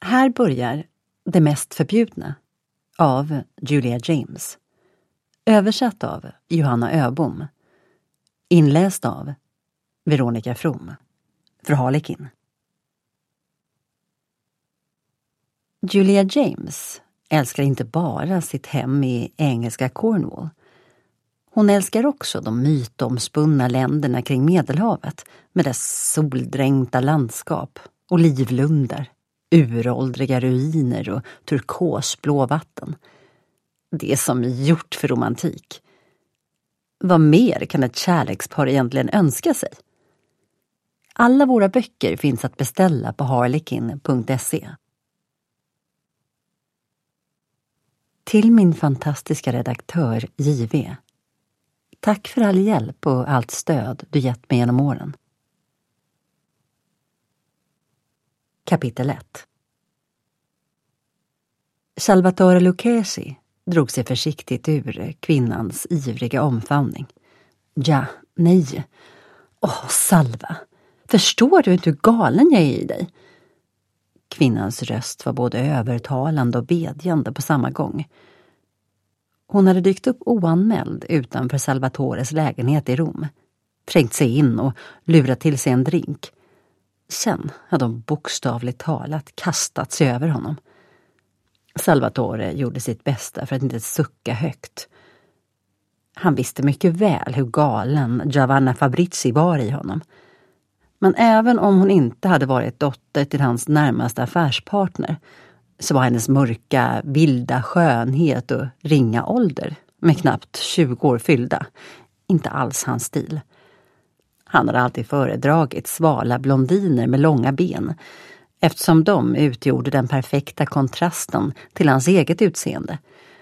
Här börjar Det mest förbjudna av Julia James. Översatt av Johanna Öbom. Inläst av Veronica From. För Harlekin. Julia James älskar inte bara sitt hem i engelska Cornwall. Hon älskar också de mytomspunna länderna kring Medelhavet med dess soldränkta landskap, olivlundar, uråldriga ruiner och turkosblå vatten. Det är som gjort för romantik. Vad mer kan ett kärlekspar egentligen önska sig? Alla våra böcker finns att beställa på harlekin.se. Till min fantastiska redaktör JV. Tack för all hjälp och allt stöd du gett mig genom åren. Kapitel 1. Salvatore Lucchesi drog sig försiktigt ur kvinnans ivriga omfamning. Ja, nej. Salva, förstår du inte hur galen jag är i dig? Kvinnans röst var både övertalande och bedjande på samma gång. Hon hade dykt upp oanmäld utanför Salvatores lägenhet i Rom, trängt sig in och lurat till sig en drink. Sen hade de bokstavligt talat kastat sig över honom. Salvatore gjorde sitt bästa för att inte sucka högt. Han visste mycket väl hur galen Giovanna Fabrizi var i honom. Men även om hon inte hade varit dotter till hans närmaste affärspartner så var hennes mörka, vilda skönhet och ringa ålder med knappt 20 år fyllda inte alls hans stil. Han hade alltid föredragit svala blondiner med långa ben eftersom de utgjorde den perfekta kontrasten till hans eget utseende.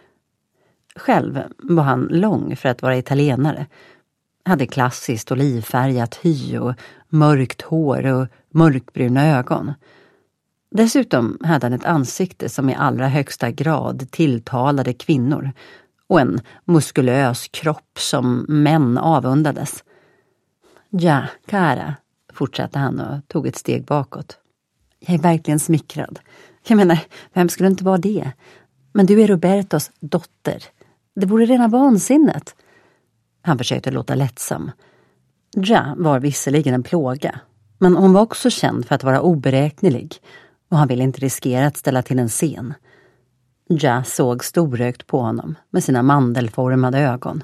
Själv var han lång för att vara italienare, hade klassiskt olivfärgat hy och mörkt hår och mörkbruna ögon. Dessutom hade han ett ansikte som i allra högsta grad tilltalade kvinnor och en muskulös kropp som män avundades. Ja, cara, fortsatte han och tog ett steg bakåt. Jag är verkligen smickrad. Jag menar, vem skulle inte vara det? Men du är Robertos dotter. Det vore rena vansinnet. Han försökte låta lättsam. Ja var visserligen en plåga, men hon var också känd för att vara oberäknelig och han ville inte riskera att ställa till en scen. Ja såg storögt på honom med sina mandelformade ögon.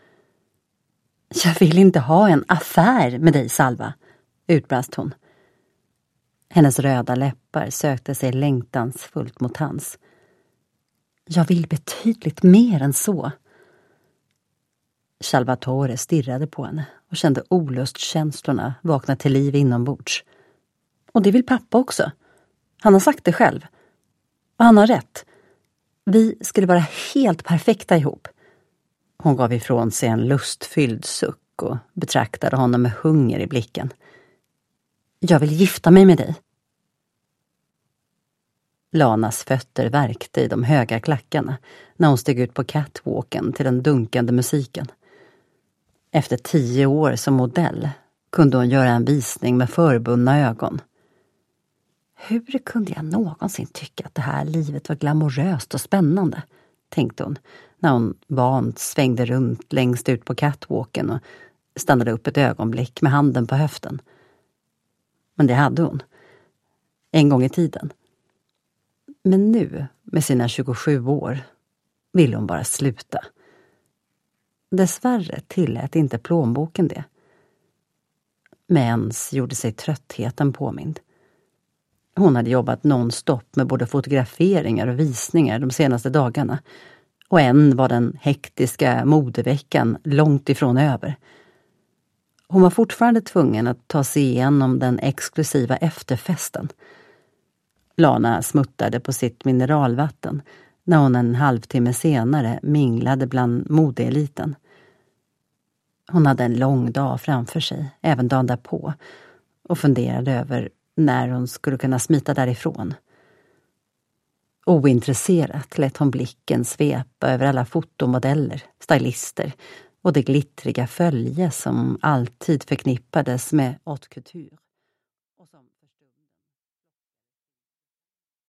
Jag vill inte ha en affär med dig, Salva, utbrast hon. Hennes röda läppar sökte sig längtansfullt mot hans. Jag vill betydligt mer än så. Salvatore stirrade på henne och kände olustkänslorna vakna till liv inombords. Och det vill pappa också. Han har sagt det själv. Och han har rätt. Vi skulle vara helt perfekta ihop. Hon gav ifrån sig en lustfylld suck och betraktade honom med hunger i blicken. Jag vill gifta mig med dig. Lanas fötter värkte i de höga klackarna när hon steg ut på catwalken till den dunkande musiken. Efter 10 år som modell kunde hon göra en visning med förbundna ögon. Hur kunde jag någonsin tycka att det här livet var glamoröst och spännande, tänkte hon när hon vant svängde runt längst ut på catwalken och stannade upp ett ögonblick med handen på höften. Men det hade hon. En gång i tiden. Men nu, med sina 27 år, ville hon bara sluta. Dessvärre tillät inte plånboken det. Mens gjorde sig tröttheten påmind. Hon hade jobbat nonstop med både fotograferingar och visningar de senaste dagarna. Och än var den hektiska modeveckan långt ifrån över. Hon var fortfarande tvungen att ta sig igenom den exklusiva efterfesten. Lana smuttade på sitt mineralvatten när hon en halvtimme senare minglade bland modeeliten. Hon hade en lång dag framför sig, även dagen därpå, och funderade över när hon skulle kunna smita därifrån. Ointresserat lät hon blicken svepa över alla fotomodeller, stylister och det glittriga följe som alltid förknippades med haute couture.